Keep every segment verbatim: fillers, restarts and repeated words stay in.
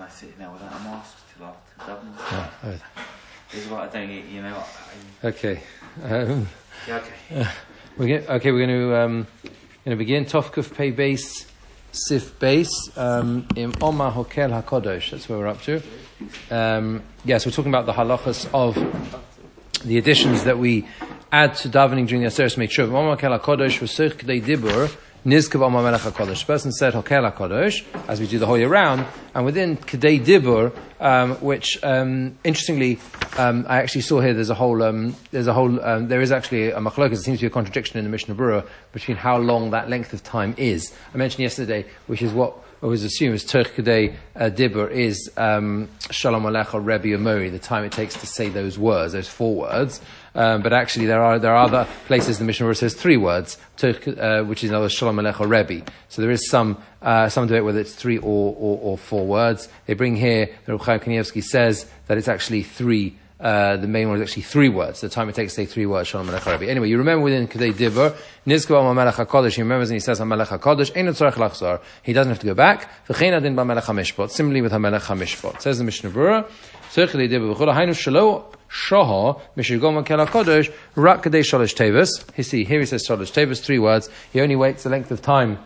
I sit now without a mask till after Dublin. Oh, oh. It's what I don't get, you know. I, Okay. Um, yeah, okay. uh, we're going okay, we're going to um, going to begin Tovkuf Pei Base Sif Base um, in Oma Hokel HaKodesh. That's where we're up to. Um, yes, we're talking about the halachas of the additions that we add to davening during the Aseret Meitshuv. Oma Hokel HaKodesh v'Seich K'dei Dibur Nizkav Oma Melech HaKodesh. The person said Hokel HaKodesh, as we do the whole year round, and within K'dei Dibur, um, which, um, interestingly, um, I actually saw here there's a whole, um, there's a whole, um, there is actually a machlokas, there seems to be a contradiction in the Mishnah Berurah between how long that length of time is. I mentioned yesterday, which is what I always assume is Terch K'dei uh, Dibur is um, Shalom Alecha Rebbe Amori, the time it takes to say those words, those four words. Um, but actually, there are there are other places in the Mishnah where it says three words, uh, which is another Shalom Alecha Rebbe. So there is some uh, some debate whether it's three or, or, or four words. They bring here, the Reb Chaim Kanievsky says that it's actually three. Uh, the main one is actually three words. The time it takes to say three words, Shalom Alecha Rebbe. Anyway, you remember within K'dei Dibur, Nizkav HaMelech HaKodesh, he remembers and he says HaMelech HaKodesh, Ein Tzorech Lachzor. He doesn't have to go back. V'chein adin b'Melech HaMishpat. Similarly with HaMelech HaMishpat. Says the Mishnah Berurah, Tzorech K'dei Dibur v'chol hainu shelo Shaha, Mishigom Kel HaKodesh, Rak K'dei Shalosh Tevus. You see, here he says Shalosh Tevus, three words. He only waits the length of time.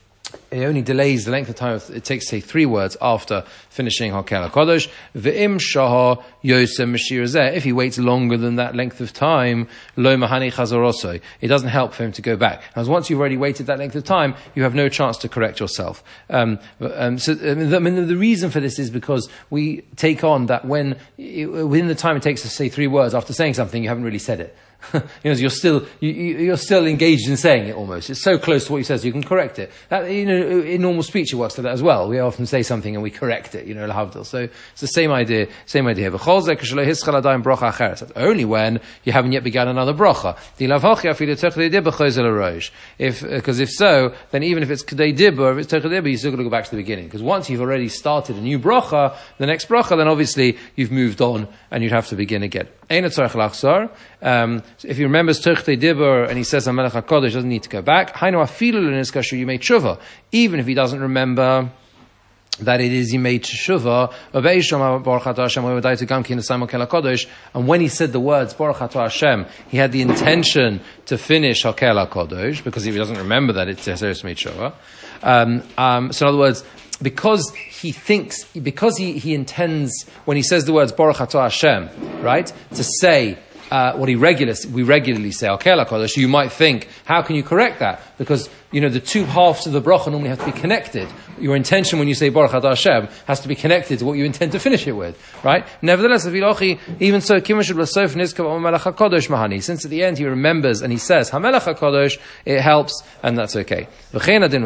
It only delays the length of time it takes to say three words after finishing Hakel HaKodesh. Ve'im shaha yosem mishir zeh. If he waits longer than that length of time, lo mahani chazorosoi. It doesn't help for him to go back. Because once you've already waited that length of time, you have no chance to correct yourself. Um, um, so, I mean, the, I mean, the reason for this is because we take on that when, it, within the time it takes to say three words after saying something, you haven't really said it. you know, you're still you, you're still engaged in saying it almost. It's so close to what you said, so you can correct it. That, you know, in normal speech, it works like that as well. We often say something and we correct it. You know, lahavdil. So it's the same idea. Same idea. That's only when you haven't yet begun another bracha. If because if so, then even if it's K'dei Dibur, if it's Terech Dibur, you still got to go back to the beginning. Because once you've already started a new bracha, the next bracha, then obviously you've moved on and you'd have to begin again. Um, so if he remembers Terech Dibur and he says HaMelech HaKodesh, doesn't need to go back. Hainu afilu l'nizkar shu yimei tshuva. Even if he doesn't remember that it is Yimei Teshuvah, and when he said the words Baruch Atah Hashem, he had the intention to finish Hakel HaKodesh, because if he doesn't remember that it's Yimei Teshuvah. Um, um, so in other words, because he thinks, because he, he intends, when he says the words Baruch Atah Hashem, right, to say Uh, what he regularly, we regularly say, Hakel HaKodesh, you might think, how can you correct that? Because, you know, the two halves of the bracha normally have to be connected. Your intention when you say Baruch Atah Hashem has to be connected to what you intend to finish it with, right? Nevertheless, even so, since at the end he remembers and he says, HaMelech HaKodesh, it helps, and that's okay. He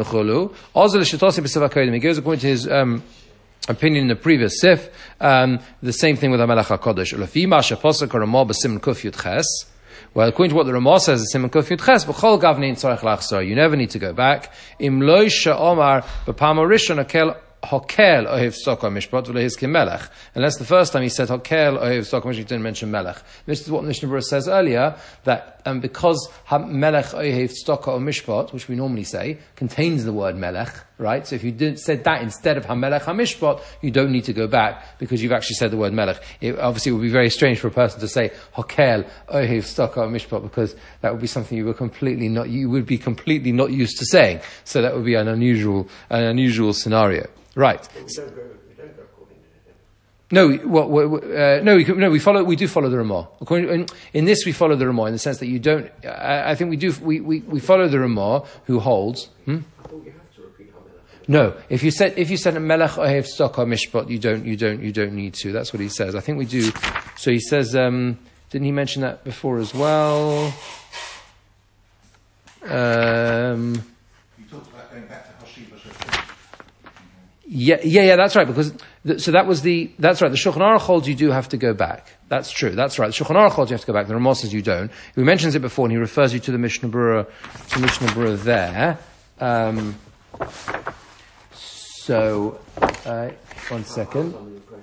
goes according to his, um, opinion in the previous sif, um, the same thing with HaMelech HaKodesh. Well, according to what the Ramah says, it's Siman Kuf Yud Ches, b'chol gavnein tzarech lachzor. You never need to go back. Im lo she'omar b'pam harishon hakel Hokel ohev sokah mishpat v'lehizkim melech. Unless the first time he said Hokel ohev sokah mishpat, he didn't mention melech. This is what Mishnah Berurah says earlier, that um, because melech ohev sokah or mishpat, which we normally say, contains the word melech, right? So if you didn't said that instead of hamelech hamishpat, you don't need to go back because you've actually said the word melech. It obviously would be very strange for a person to say Hokel ohev sokah mishpat, because that would be something you were completely not you would be completely not used to saying. So that would be an unusual an unusual scenario. Right. We don't go, we don't go according to him. No, we, what, uh, no, we, no, we follow. We do follow the Ramah. According, in, in this, we follow the Ramah in the sense that you don't. I, I think we do. We, we, we follow the Ramah who holds. Hmm? I thought you have to repeat HaMelech. No, if you said if you said Melech Ohev Sokah Mishpat, you don't. You don't. You don't need to. That's what he says. I think we do. So he says. Um, didn't he mention that before as well? Um, Yeah, yeah, yeah, that's right, because, the, so that was the, that's right, the Shulchan Aruch holds you do have to go back. That's true, that's right. The Shulchan Aruch holds you have to go back, the Ramah says you don't. He mentions it before and he refers you to the Mishnah Berurah, to Mishnah Berurah there. Um, so, uh, one second.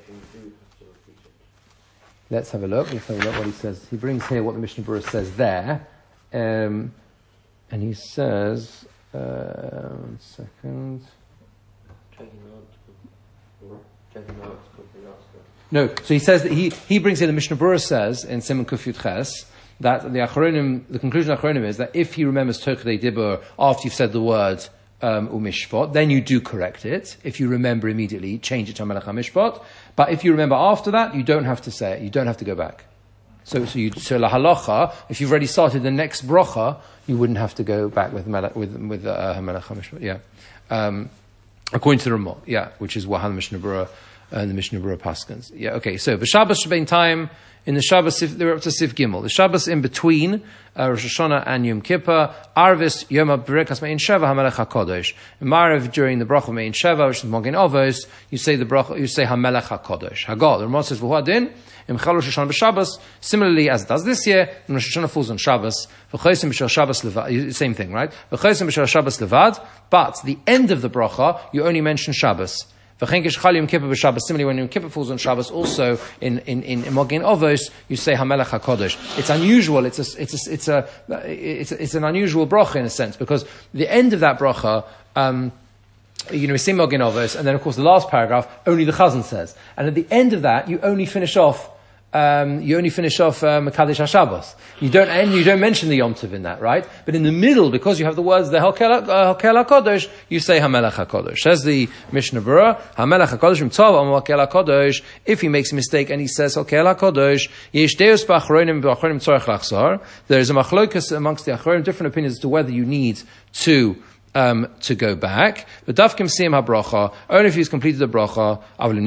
Let's have a look, let's have a look what he says. He brings here what the Mishnah Berurah says there. Um, and he says, uh, one second. No, so he says that he, he brings here the Mishnah Berurah says in Simon Kuf Yud Ches that the Achronim, the conclusion of Achronim is that if he remembers Tokadei Dibur after you've said the word um, Umishpot, then you do correct it. If you remember immediately, change it to Melech HaMishpot. But if you remember after that, you don't have to say it. You don't have to go back. So, so you so la halacha. If you've already started the next bracha, you wouldn't have to go back with Melech, with with uh, Melech HaMishpot. Yeah, um, according to the Ramah. Yeah, which is what the Mishnah Berurah and the Mishnah Berurah Paskins. Yeah, okay. So v'Shabbos shebein time in the Shabbos they're up to Sif Gimel. The Shabbos in between uh, Rosh Hashanah and Yom Kippur, Arvis Yom HaBrekas Mein Sheva HaMelech HaKodesh. Ma'ariv during the bracha Mein Sheva, which is Mogen Avos, you say the bracha, you say HaMelech HaKodesh. Hagal. The Ramah says v'Huadin in Chal Rosh Hashanah b'Shabbos. Similarly, as it does this year, when Rosh Hashanah falls on Shabbos, v'Chosim b'Shel Shabbos Levad. Same thing, right? V'Chosim b'Shel Shabbos Levad. But the end of the bracha, you only mention Shabbos. Similarly, when Yom Kippur falls on Shabbos, also in in in Mogen Avos, you say Hamelech Hakodesh. It's unusual. It's a it's a, it's a it's a, it's an unusual bracha in a sense because the end of that bracha. Um, You know, we say Mogen Avos, and then of course the last paragraph only the Chazan says, and at the end of that you only finish off. Um, you only finish off Mekadesh HaShabbos. You don't, and you don't mention the Yom Tov in that, right? But in the middle, because you have the words the Hakel HaKodesh, you say Hamelech HaKodesh. Says the Mishnah Berurah, Hamelech HaKodesh Im Tov Am Hakel HaKodesh. If he makes a mistake and he says Hakel HaKodesh, Yesh Deus B'Achronim B'Achronim Tzorech Lachzor. There is a machlokas amongst the Achronim, different opinions as to whether you need to Um, to go back, but Dafkim Siyam HaBracha, only if he's completed the bracha,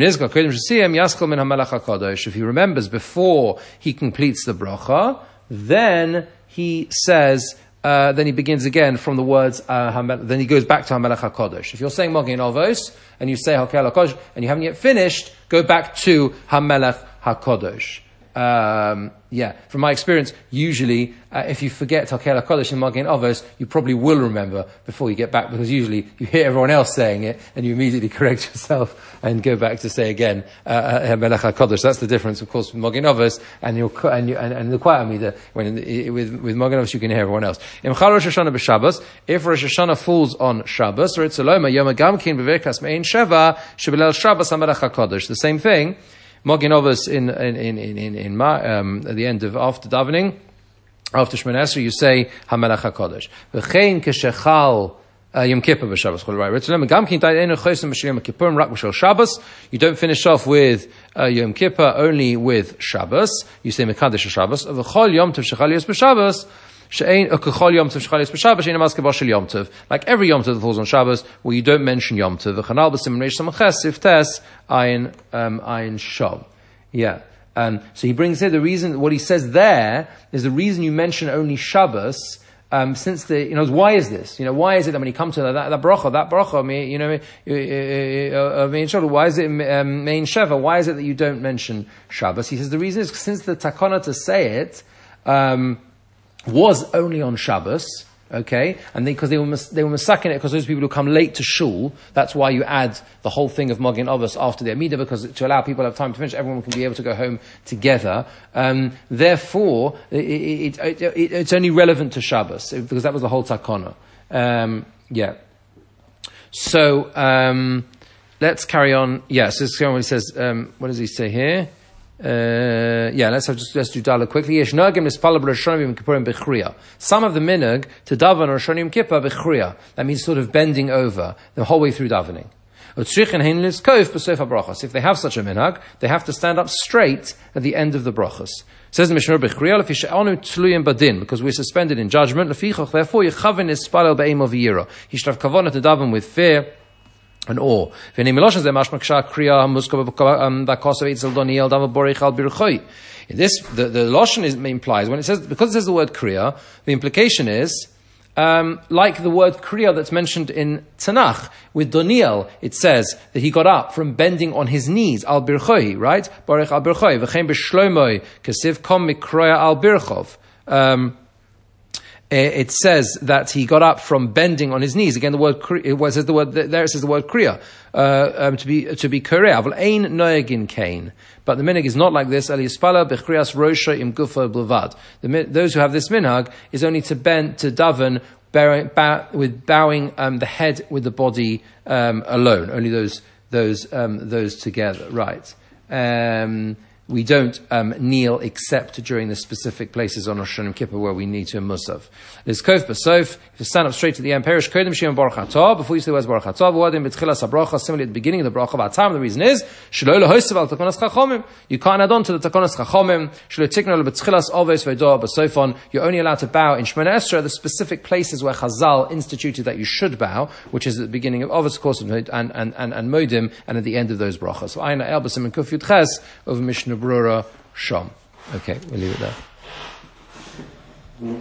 if he remembers before he completes the bracha, then he says, uh, then he begins again from the words, uh, then he goes back to HaMelech HaKodesh. If you're saying Mogen Avos, and you say Hakel HaKodesh, and you haven't yet finished, go back to HaMelech HaKodesh. Um, yeah, from my experience, usually uh, if you forget Hakel HaKodesh and Mogen Avos, you probably will remember before you get back because usually you hear everyone else saying it and you immediately correct yourself and go back to say again Hamelech uh, HaKodesh. That's the difference, of course, with Mogen Avos and your and you, and, and the Quiet Amida. When in the, with with Mogen Avos you can hear everyone else. Im Chal Rosh Hashanah b'Shabbos, if Rosh Hashanah falls on Shabbos, or it's Eloma Yom Gamkin b'Vekas Mein Sheva Shebelel Shabbos Hamelech HaKodesh. The same thing. Mogen Avos in in in in in, in um, at the end of after davening, after Shemona Esrei, you say Hamelech Hakodesh. V'chein keshechal Yom Kippur b'Shabbos. Right. Ritzulem gam kin ta'enu chosim b'Yom Kippurim rak b'Shel Shabbos. You don't finish off with uh, Yom Kippur only with Shabbos. You say Mekadesh Shabbos. V'chol Yom Tov shechal yos b'Shabbos. Like every Yom Tov that falls on Shabbos, where you don't mention Yom Tov. Yeah. Um, so he brings here the reason, what he says there is the reason you mention only Shabbos, um, since the, you know, why is this? You know, why is it that when you come to that, that, that bracha, that bracha, you know, why is it um, Mein Sheva? Why is it that you don't mention Shabbos? He says the reason is since the takana to say it, um, was only on Shabbos, okay, and because they, they were they were masaking it because those people who come late to shul, that's why you add the whole thing of Mogen Avos after the Amidah, because to allow people to have time to finish, everyone can be able to go home together. Um, therefore, it, it, it, it, it's only relevant to Shabbos because that was the whole takana. Um, yeah. So um, let's carry on. Yes, yeah, so this is what he says. Um, what does he say here? Uh, yeah, let's have just let's do Dala quickly. Some of the minhag to daven or Rosh Kippur b'chriya. That means sort of bending over the whole way through davening. If they have such a minhag, they have to stand up straight at the end of the brachos. Says the Mishnah b'chriya, because we're suspended in judgment. Therefore, he should have kavanah to daven with fear and awe. This, the, the Lashon is, implies, when it says, because it says the word kriya, the implication is, um, like the word kriya that's mentioned in Tanakh, with Doniel, it says that he got up from bending on his knees, al birchoi, right? Baruch al birchoi, v'chein b'shloimoi, kesiv kom mikroya al birchov. Um, It says that he got up from bending on his knees. Again, the word it says the word there. It says the word kriya uh, um, to be to be korea. But ein noegin kain. But the minhag is not like this. Those who have this minhag is only to bend to daven bowing, bow, with bowing um, the head with the body um, alone. Only those those um, those together, right? Um, we don't um, kneel except during the specific places on Rosh Hashanah and Kippur where we need to Musaf. There's Kof Basof. If you stand up straight to the end, Perish Kodim Shem Baruch Atah. Before you say the words Baruch Atah, Vadim B'Tchilas HaBracha, similarly at the beginning of the Bracha of Atam. The reason is Shelo Lehosav Al Takonas Chachomim. You can't add on to the Takonas Chachomim. Shelo Tikna B'Tchilas Oves V'Doah Basofon. You're only allowed to bow in Shemona Esrei, the specific places where Chazal instituted that you should bow, which is at the beginning of Oves, of course, and and and and Modim, and at the end of those brachas. So Aina El Basim and Kuf Yud Ches of Mishnah Brura Shom. Okay, we'll leave it there.